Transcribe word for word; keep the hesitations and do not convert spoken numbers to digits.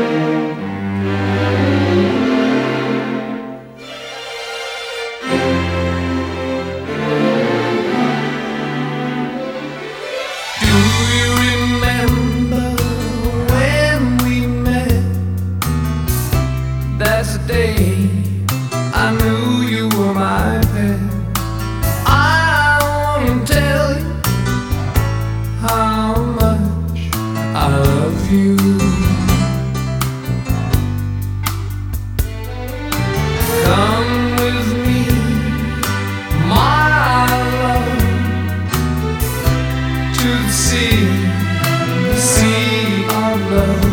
That's the day I knew you were my pet. I wanna tell you how much I love you. Come with me, my love, to the sea, the sea of love.